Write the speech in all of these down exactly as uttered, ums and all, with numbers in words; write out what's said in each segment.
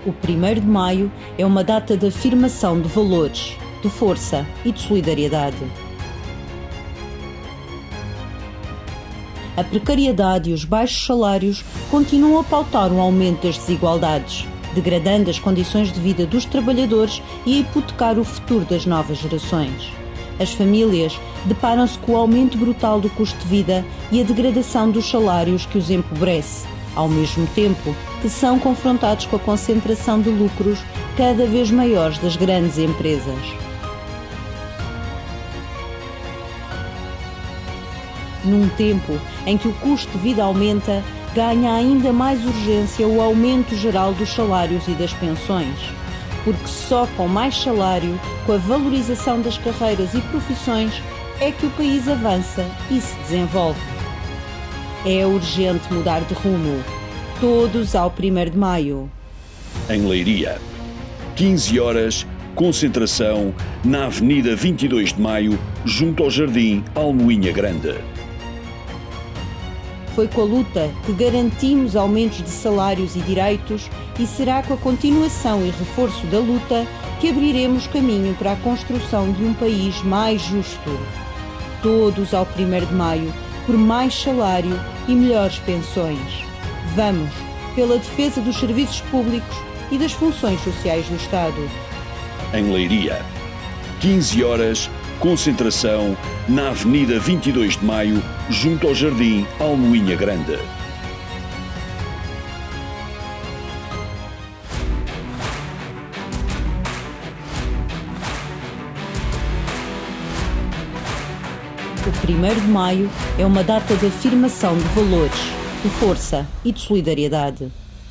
O primeiro de maio é uma data de afirmação de valores, de força e de solidariedade. A precariedade e os baixos salários continuam a pautar um aumento das desigualdades, degradando as condições de vida dos trabalhadores e a hipotecar o futuro das novas gerações. As famílias deparam-se com o aumento brutal do custo de vida e a degradação dos salários que os empobrece, ao mesmo tempo que são confrontados com a concentração de lucros cada vez maiores das grandes empresas. Num tempo em que o custo de vida aumenta, ganha ainda mais urgência o aumento geral dos salários e das pensões, porque só com mais salário, com a valorização das carreiras e profissões, é que o país avança e se desenvolve. É urgente mudar de rumo. Todos ao primeiro de maio. Em Leiria, quinze horas, concentração na Avenida vinte e dois de Maio, junto ao Jardim Almoinha Grande. Foi com a luta que garantimos aumentos de salários e direitos e será com a continuação e reforço da luta que abriremos caminho para a construção de um país mais justo. Todos ao primeiro de maio, por mais salário e melhores pensões. Vamos pela defesa dos serviços públicos e das funções sociais do Estado. Em Leiria, quinze horas, concentração na Avenida vinte e dois de Maio, junto ao Jardim Almoinha Grande. O primeiro de maio é uma data de afirmação de valores, de força e de solidariedade.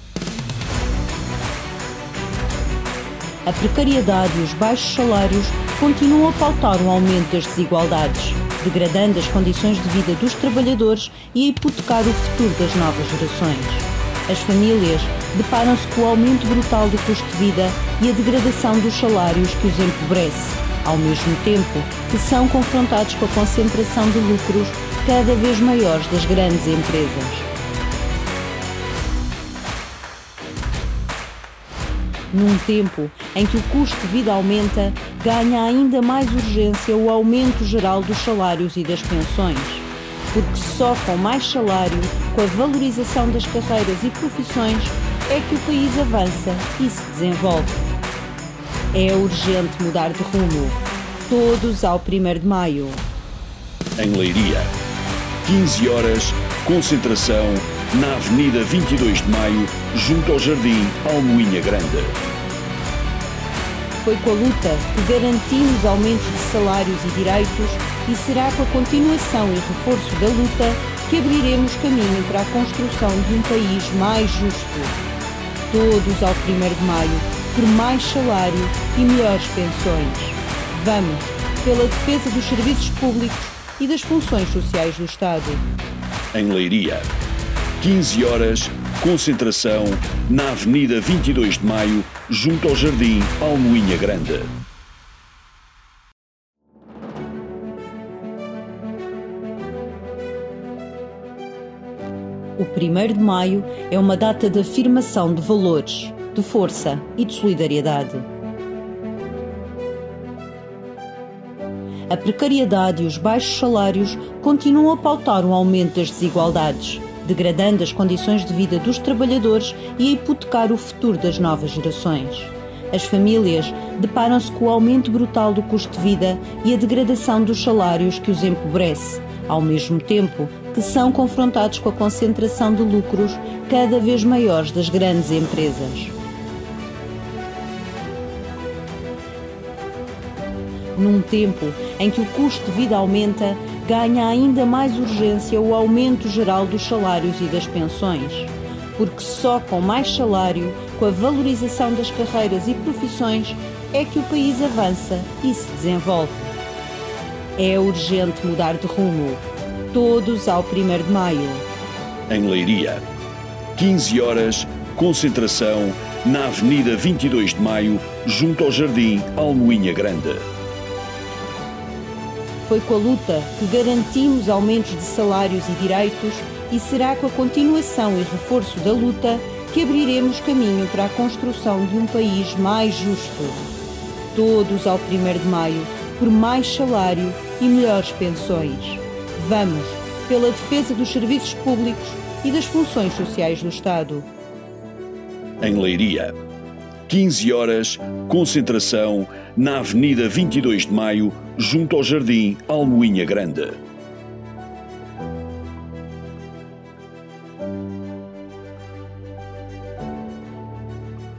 A precariedade e os baixos salários continuam a pautar um aumento das desigualdades, degradando as condições de vida dos trabalhadores e a hipotecar o futuro das novas gerações. As famílias deparam-se com o aumento brutal do custo de vida e a degradação dos salários que os empobrece, ao mesmo tempo que são confrontados com a concentração de lucros cada vez maiores das grandes empresas. Num tempo em que o custo de vida aumenta, ganha ainda mais urgência o aumento geral dos salários e das pensões, porque só com mais salário, com a valorização das carreiras e profissões, é que o país avança e se desenvolve. É urgente mudar de rumo. Todos ao primeiro de maio. Em Leiria, quinze horas, concentração na Avenida vinte e dois de Maio, junto ao Jardim Almoinha Grande. Foi com a luta que garantimos aumentos de salários e direitos e será com a continuação e reforço da luta que abriremos caminho para a construção de um país mais justo. Todos ao primeiro de maio, por mais salário e melhores pensões. Vamos pela defesa dos serviços públicos e das funções sociais do Estado. Em Leiria, quinze horas, concentração na Avenida vinte e dois de Maio, junto ao Jardim Almoinha Grande. O primeiro de maio é uma data de afirmação de valores, de força e de solidariedade. A precariedade e os baixos salários continuam a pautar um aumento das desigualdades, degradando as condições de vida dos trabalhadores e a hipotecar o futuro das novas gerações. As famílias deparam-se com o aumento brutal do custo de vida e a degradação dos salários que os empobrece, ao mesmo tempo que são confrontados com a concentração de lucros cada vez maiores das grandes empresas. Num tempo em que o custo de vida aumenta, ganha ainda mais urgência o aumento geral dos salários e das pensões, porque só com mais salário, com a valorização das carreiras e profissões, é que o país avança e se desenvolve. É urgente mudar de rumo. Todos ao primeiro de maio. Em Leiria, quinze horas, concentração na Avenida vinte e dois de Maio, junto ao Jardim Almoinha Grande. Foi com a luta que garantimos aumentos de salários e direitos e será com a continuação e reforço da luta que abriremos caminho para a construção de um país mais justo. Todos ao primeiro de maio, por mais salário e melhores pensões. Vamos pela defesa dos serviços públicos e das funções sociais do Estado. Em Leiria, quinze horas, concentração na Avenida vinte e dois de Maio, junto ao Jardim Almoinha Grande.